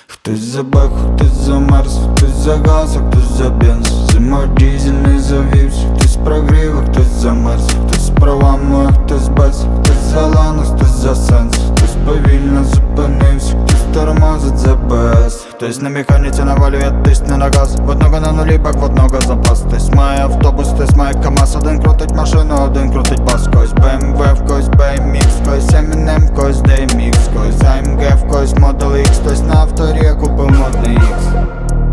Хтось за беху, хтось за мерз, хтось за газ, а хтось за бенз. Зимою дізель не завівся, хтось прогрів, а хтось замерз. Хтось з правами, а хтось без, хтось за лану, хтось за сенс. Хтось повільно зупинився, хтось тормозить за БС. Хтось на механіці навалює, тисне на газ. В одного на нулі, бак, в одного запас. Хтось має автобус, хтось має КамАЗ. Один крутить машину, один крутить бас. Когось BMW, в когось BMX, в когось Eminem, в когось DMX, в когось AMG, в когось Model X. Хтось на авторі купив модний X.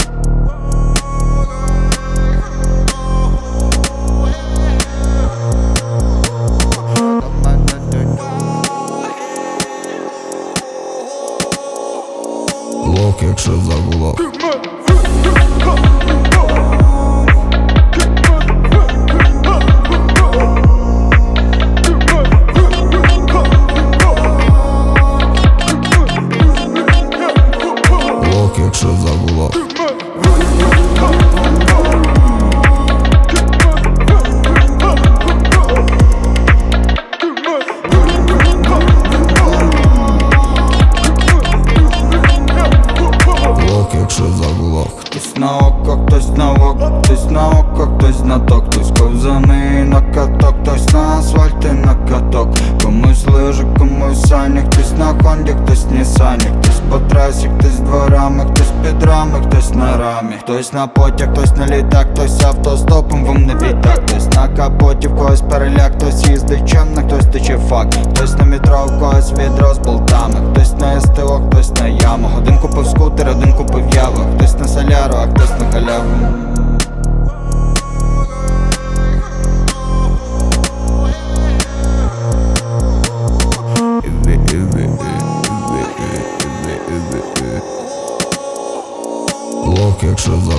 Лок, якщо загулок. Лок, якщо загулок. Якщо загулок. Хтось на око, хтось на око, хтось на око, хтось на ток. Хтось ковзани на каток, хтось на асфальті на каток. Комусь лижи, комусь сані, хтось на хонді, хтось нісані. Хтось по трасі, хтось дворами, хтось під рами, хтось на рамі. Хтось на потяг, хтось на літак, хтось автостопом, вам не відтак. Хтось на капоті, в когось переляк, хтось їздить чемно, хтось тече фак. Хтось на метро, в когось відро з болтами. Хтось на СТО, хтось на ямах. Один купив скутер, один купив яву. Хтось на соляру, а хтось на халяву. Лок, якщо загулок.